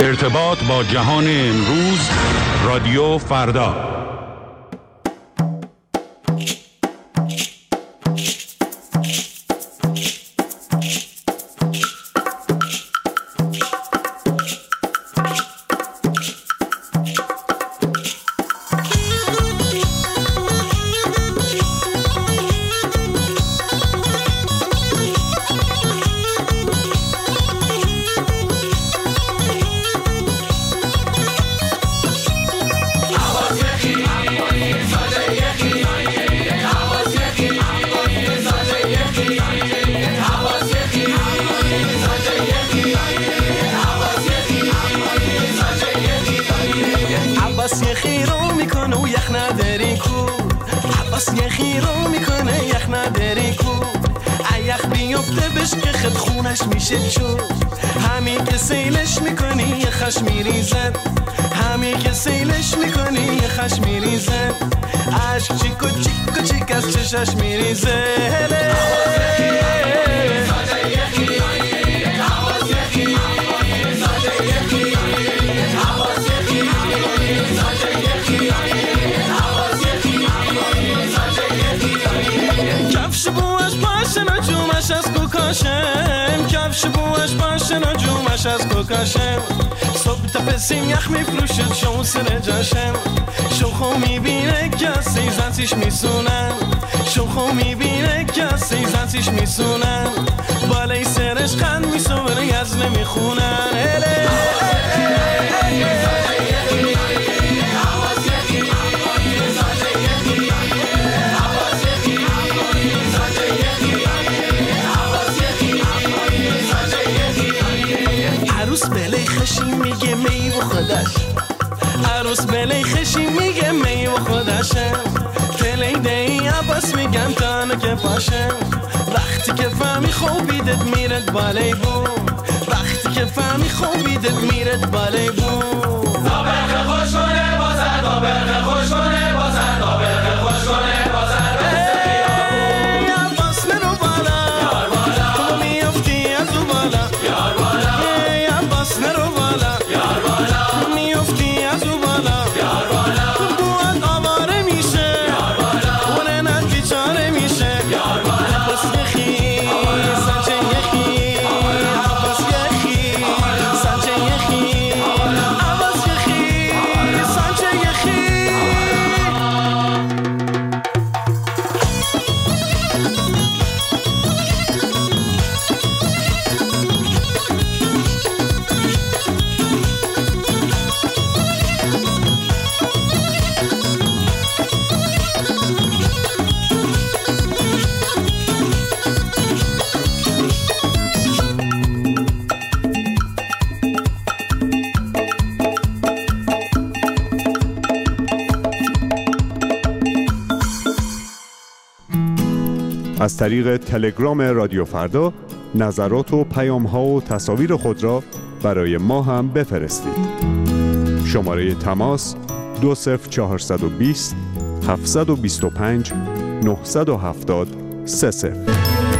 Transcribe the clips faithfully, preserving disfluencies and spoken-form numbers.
ارتباط با جهان امروز، رادیو فردا. میشه چون همین که سیلش میکنی یه خش میریزد، همین که سیلش میکنی یه خش میریزد، عشق چیک و چیک و چیک از چشش میریزه. کفش بوش پاشن و جومش از کوکاشم، کفش بوش پاشن و جومش از کوکاشم، صبح تا پسیم یخ میفروشد شو سر جاشم، شو خو میبینه که سیزنسیش میسونم، شو خو میبینه که سیزنسیش میسونم، بالای سرش خند میسونه یز نمیخونن. عروس بلی خشی میگه می و خودش، عروس بلی خشی میگه می و خودشم، تلی دی عباس میگم تانو که پاشم، وقتی که فهمی خوبیدت میرد بالای بوم، وقتی که فهمی خوبیدت میرد بالای بوم. تا برخ خوش کنه بازر، تا برخ خوش کنه بازر، تا برخ خوش کنه بازر. از طریق تلگرام رادیو فردا نظرات و پیام‌ها و تصاویر خود را برای ما هم بفرستید. شماره تماس دو صفر چهارصد و بیست هفتصد و بیست و پنج نهصد و هفتاد سه صفر.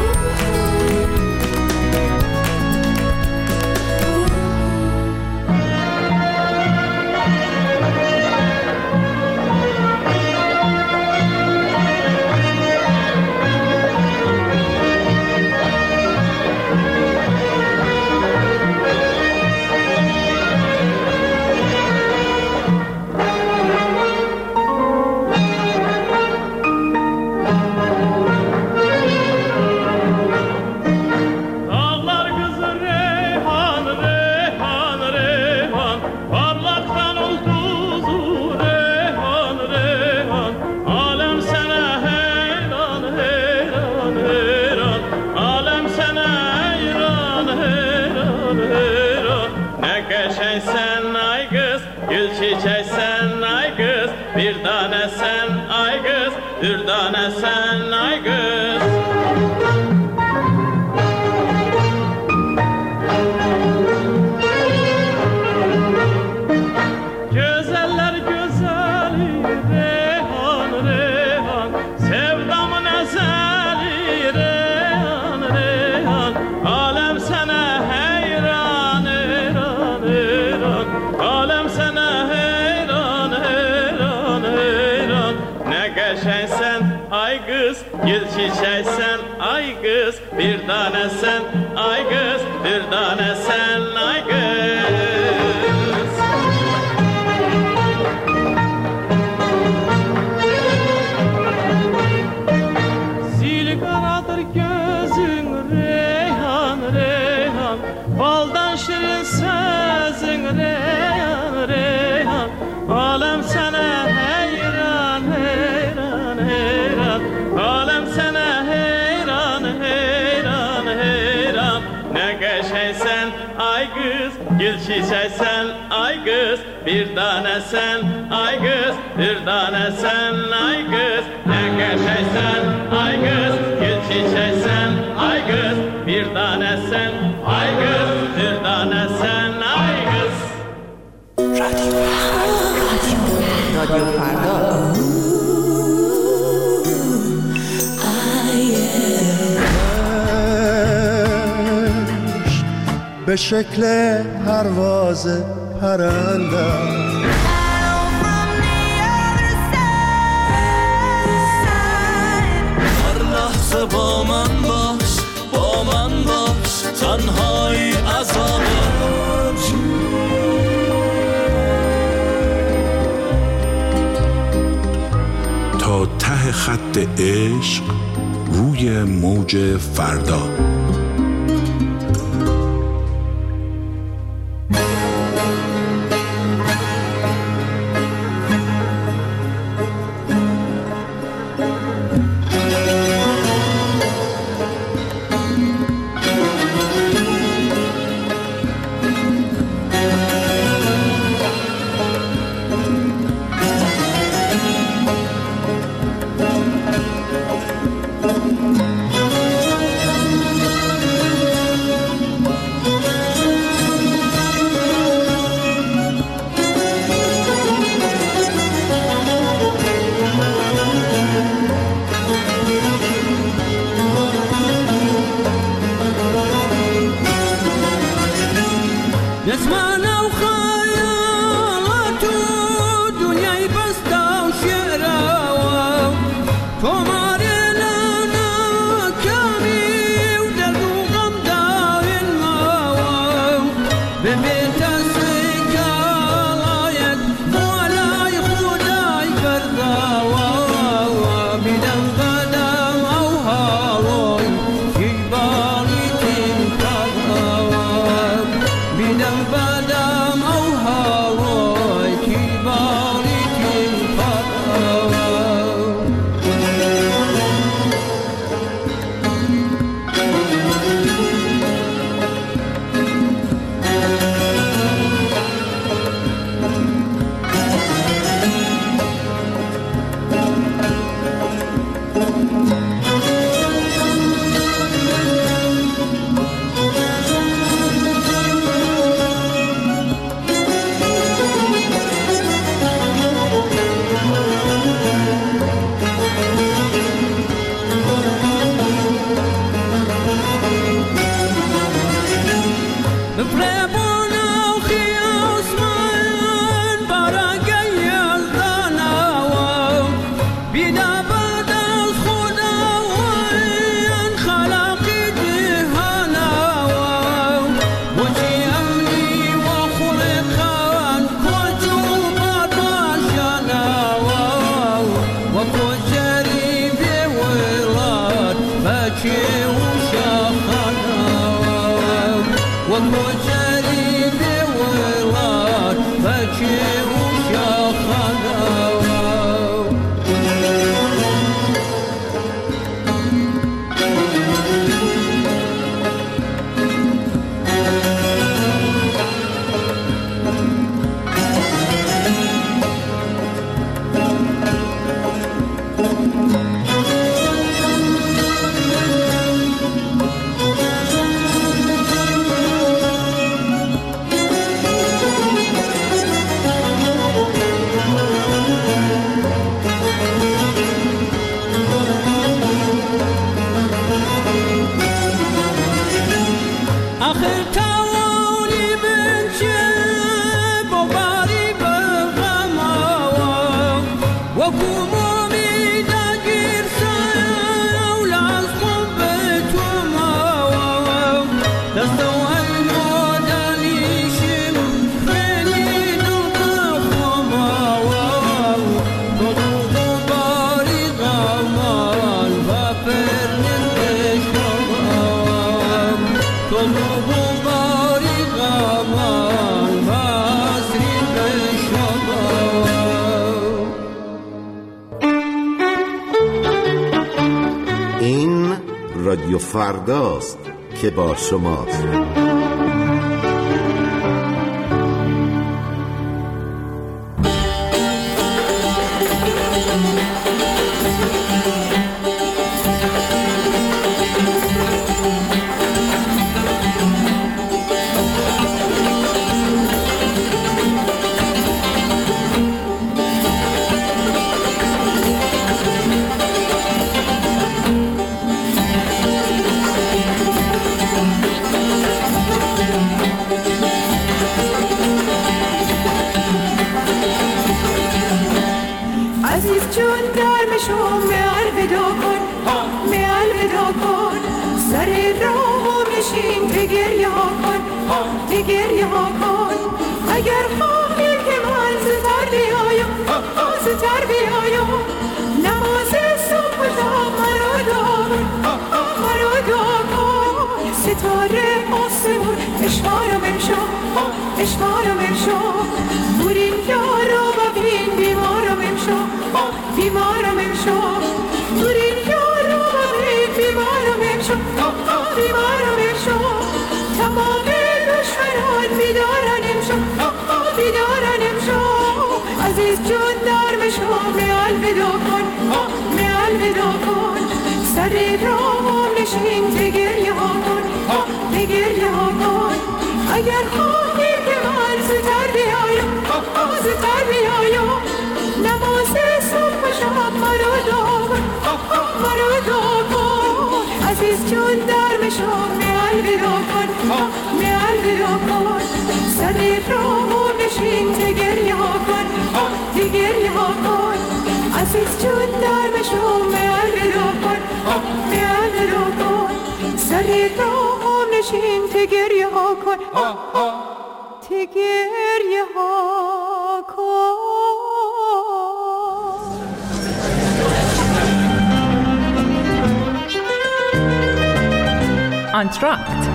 Dürdane sen ay kız. Güzeller güzeli Reyhan Reyhan, sevdamın ezeli Reyhan Reyhan, alem sana heyran heyran heyran. kız, gül çiçek sen ay kız, bir tane sen ay kız, bir tane sen ay kız. Zil karadır gözün reyhan reyhan, baldan şirin sözün reyhan reyhan. Alem sana heyran heyran heyran, alem sana heyran heyran heyran. Ne geçeysen ay kız, gül çiçeksen ay kız, bir tane sen ay kız, bir tane sen ay kız. Ne geçeysen ay kız, gül çiçeksen ay kız, bir tane sen ay kız, bir tane sen ay kız. رادیو فردا به شکل پرواز پرندم هر لحظه با من باش، با من باش، تنهایی عذابه. تا ته خط عشق روی موج فردا. رادیو فرداست که با شماست. آنتراکت.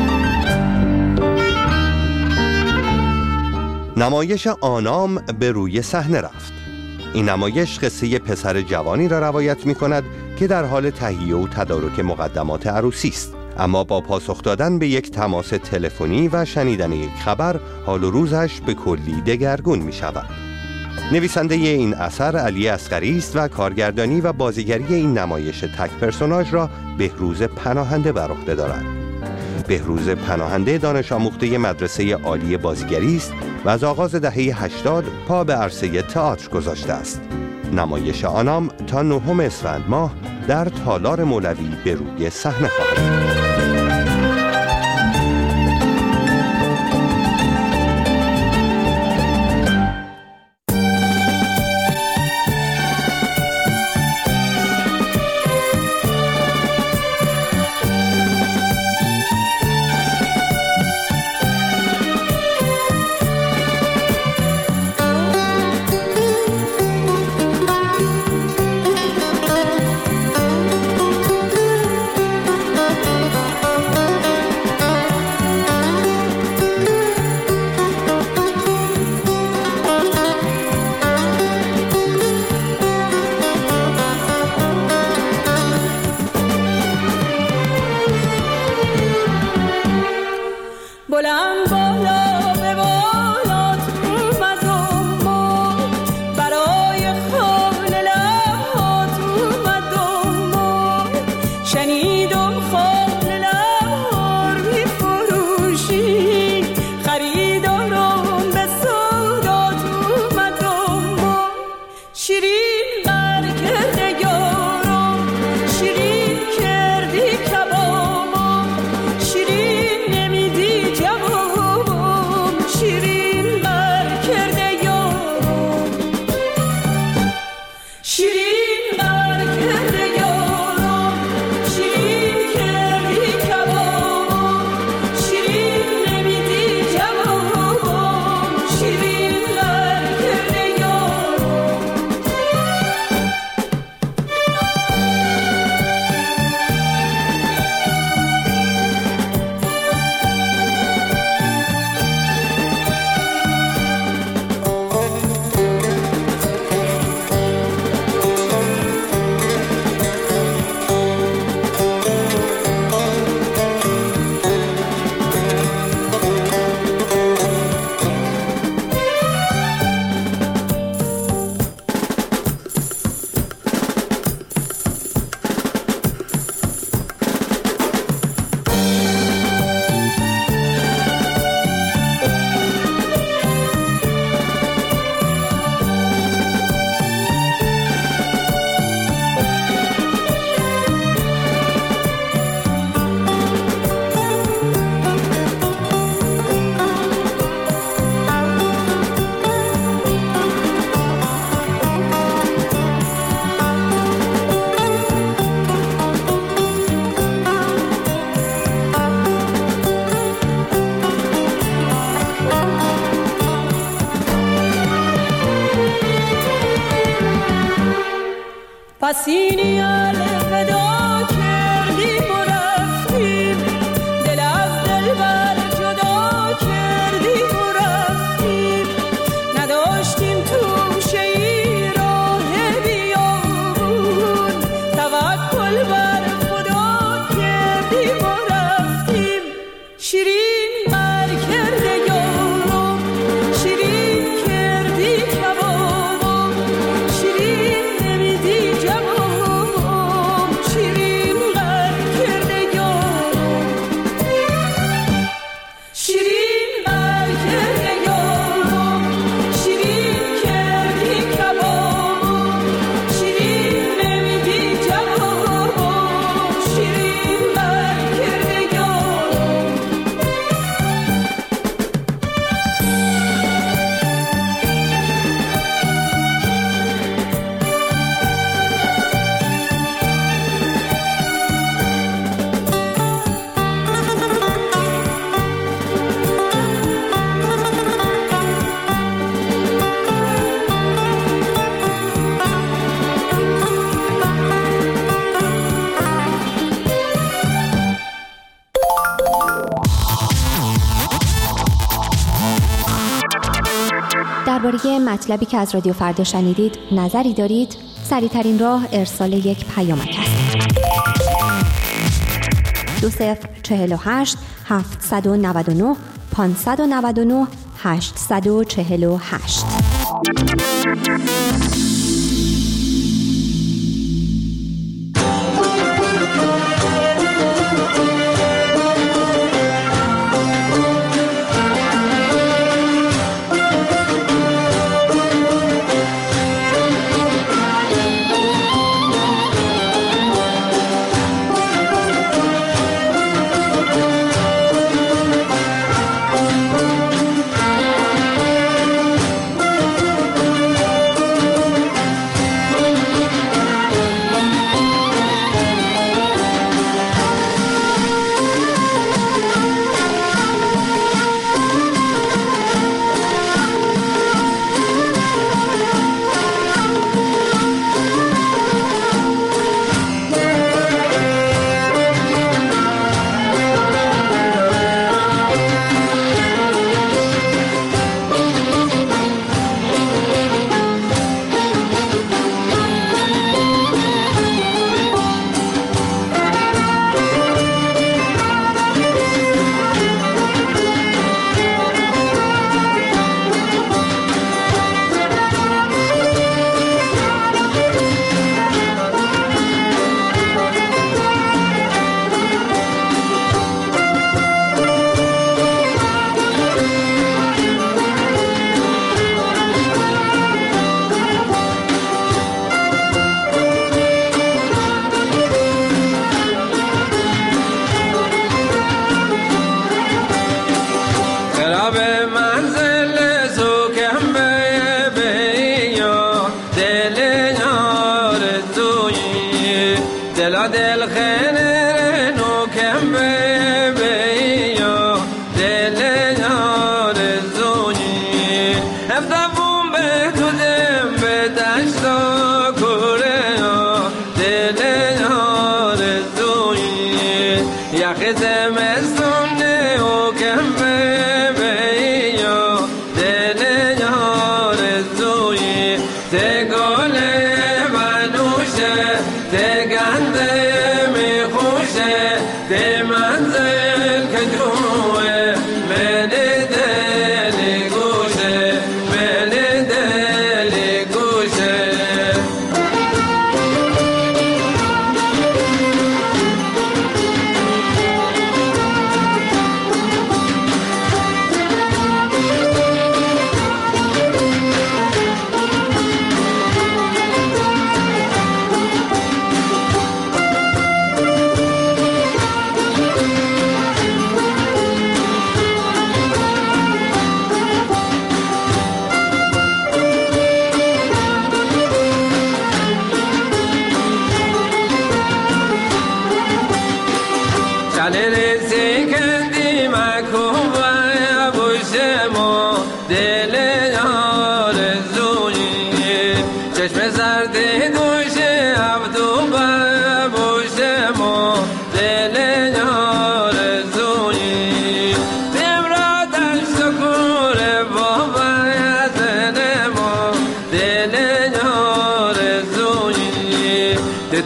نمایش آنام به روی صحنه رفت. این نمایش قصه پسر جوانی را روایت می کند که در حال تهیه و تدارک مقدمات عروسی است، اما با پاسخ دادن به یک تماس تلفنی و شنیدن یک خبر حال و روزش به کلی دگرگون می شود. نویسنده این اثر علی اصغری است و کارگردانی و بازیگری این نمایش تک پرسوناژ را بهروز پناهنده بر عهده دارد. بهروز پناهنده دانش آموخته مدرسه عالی بازیگری است و از آغاز دهه هشتاد پا به عرصه تئاتر گذاشته است. نمایش آنام تا نهم اسفند ماه در تالار مولوی به روی صحنه خواهد. پسینی الفدا کردیم و رفتیم، دل از دل بر جدا کردیم و رفتیم، نداشتیم توشه ای راه بیابون، توکل بر خدا کردیم و رفتیم. شیرین بر کرده یارم، شیرین کردی کبابم، شیرین نمیدی جوابم، شیرین بر کرده یارم، شیرین بر کرده یارم، شیرین کردی کبابم، شیرین نمیدی جوابم، شیرین بر کرده یارم. درباره مطلبی که از رادیو فردا شنیدید نظری دارید؟ سریع‌ترین راه ارسال یک پیامک است. دو صفر چهل و هشت هفتصد و نود و نه پانصد و نود و نه هشتصد و چهل و هشت.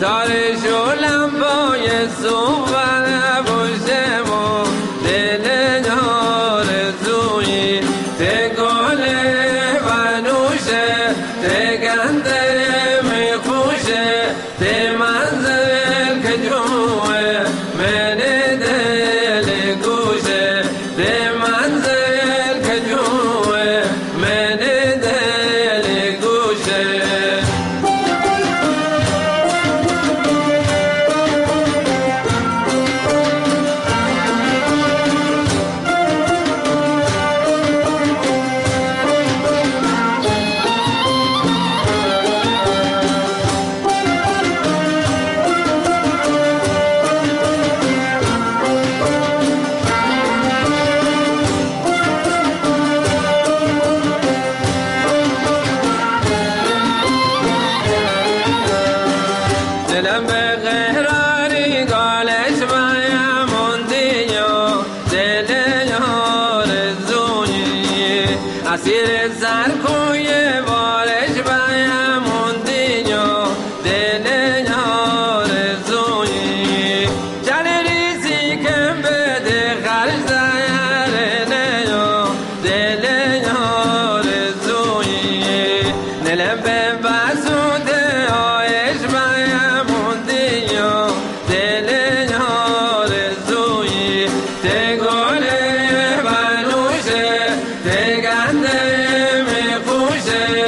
دارشو لمبای صبح نبوشمو دل آرزویی ته گل بنوشه ته گنده میخوشه ته منزل که جوه من دل گوشه ته منزل که جوه من دل گوشه دلم به قهراری گالش بایم موندیو دل آرزویی اسیر سرکوی بارش بایم موندیو دل آرزویی جل ریزی کم بده خرج زهر نیو دل آرزویی دلم به بسوده آیش بایم موندیو دل آرزویی ته گل بنوشه ته گنده میخوشه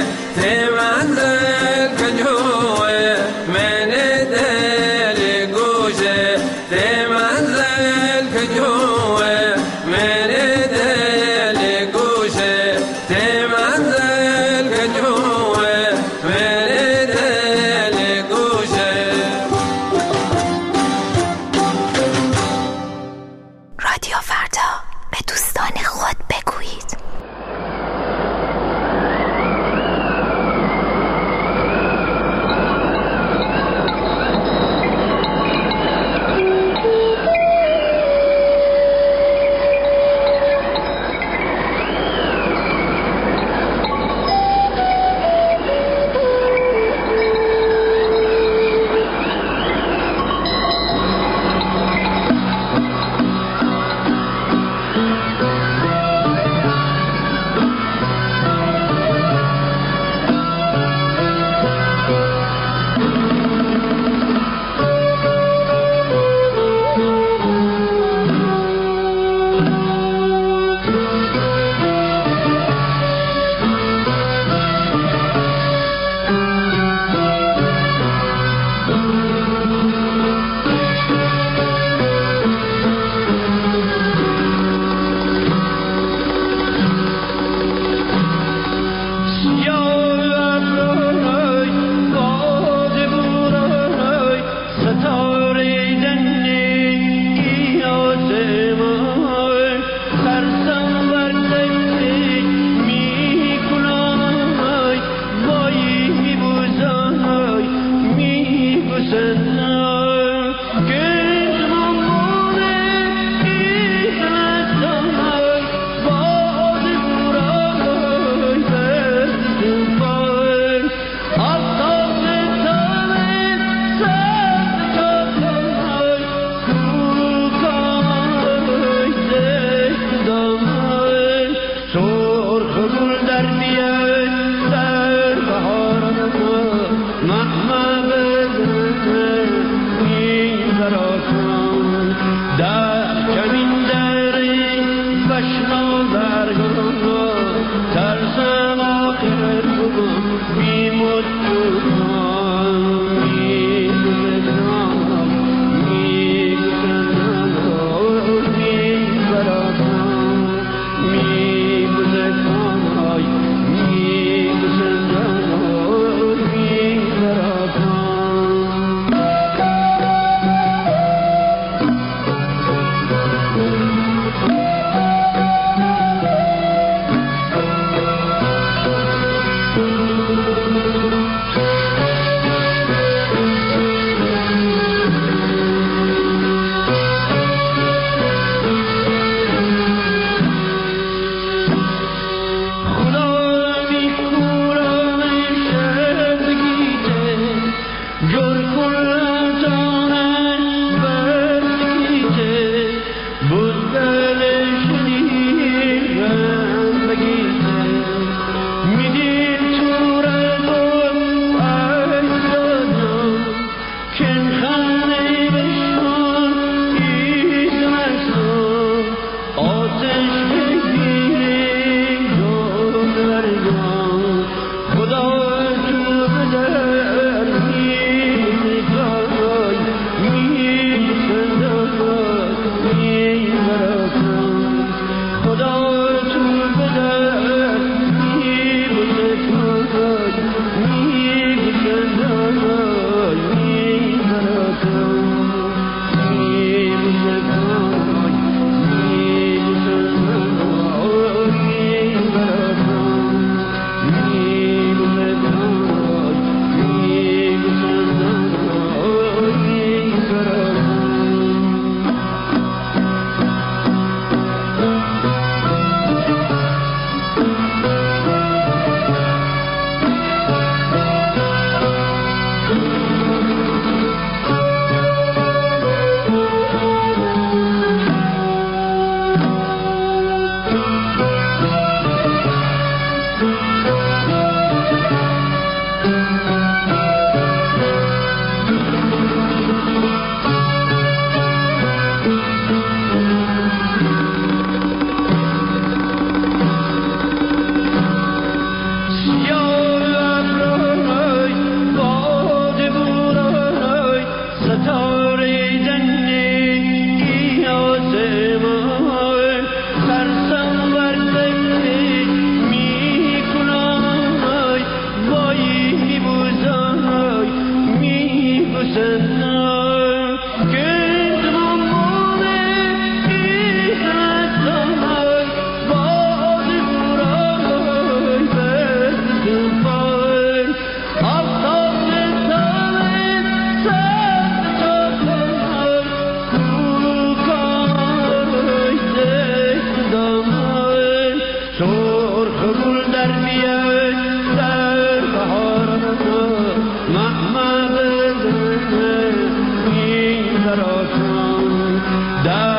در